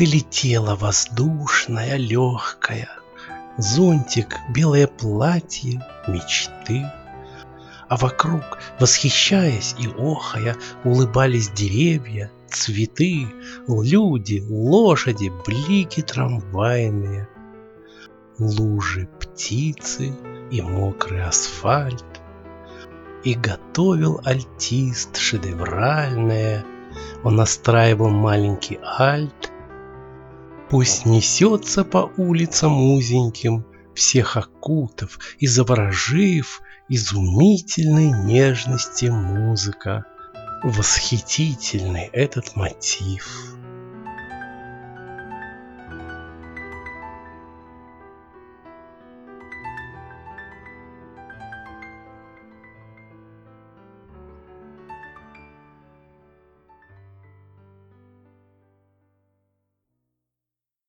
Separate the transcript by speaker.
Speaker 1: Ты летела воздушная, легкая, зонтик, белое платье мечты. А вокруг, восхищаясь и охая, улыбались деревья, цветы, люди, лошади, блики трамвайные, лужи, птицы и мокрый асфальт. И готовил альтист шедевральное, он настраивал маленький альт. Пусть несется по улицам узеньким, всех окутав и заворожив изумительной нежности музыка. Восхитительный этот мотив.